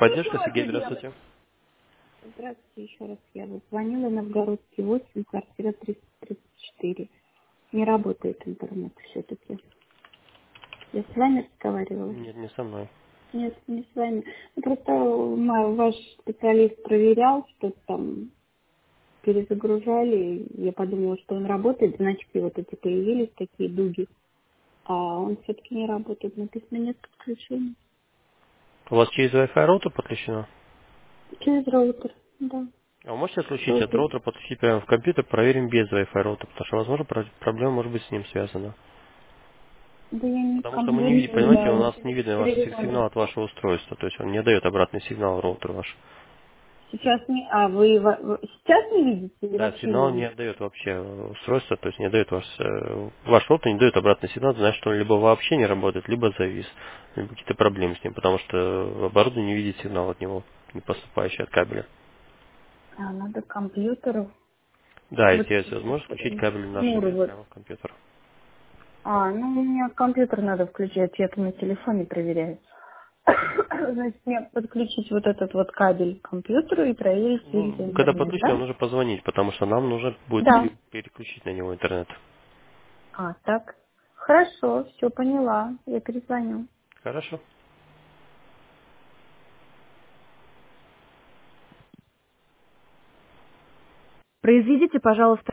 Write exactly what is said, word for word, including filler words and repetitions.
техподдержка, Сергей, здравствуйте. Здравствуйте еще раз. Я вот звонила Новгородский восемь, квартира триста тридцать четыре. Не работает интернет все-таки. Я с вами разговаривала? Нет, не со мной. Нет, не с вами. Ну, просто ма- ваш специалист проверял, что там перезагружали. Я подумала, что он работает, значки вот эти появились, такие дуги. А он все-таки не работает. Написано нет подключения. У вас через Wi-Fi роутер подключено? Через роутер, да. А вы можете отключить от Роутер. роутера, подключить прямо в компьютер, проверим без Wi-Fi роутера, потому что, возможно, про- проблема может быть с ним связана. Да я не Потому что мы не видим, компьютер, понимаете, у я нас не видно ваш си- перевела. сигнал от вашего устройства, то есть он не дает обратный сигнал роутер ваш. Сейчас не... А, вы, во- вы сейчас не видите или Да, вообще не сигнал не видите? отдает вообще э, устройство, то есть не дает ваш, э, ваш роутер не дает обратный сигнал, значит, что он либо вообще не работает, либо завис, либо какие-то проблемы с ним, потому что оборудование не видит сигнал от него, не поступающий от кабеля. А, надо к компьютеру. Да, Вот если есть возможность включить кабель в наш шнур интернет вот. прямо в компьютер. А, ну у меня компьютер надо включать, я-то на телефоне проверяю. Значит, мне подключить вот этот вот кабель к компьютеру и проверить, видит Ну, когда интернет, подключите, вам да? нужно позвонить, потому что нам нужно будет Да. пере- переключить на него интернет. А, так. Хорошо, все поняла. Я перезвоню. Хорошо? Произведите, пожалуйста,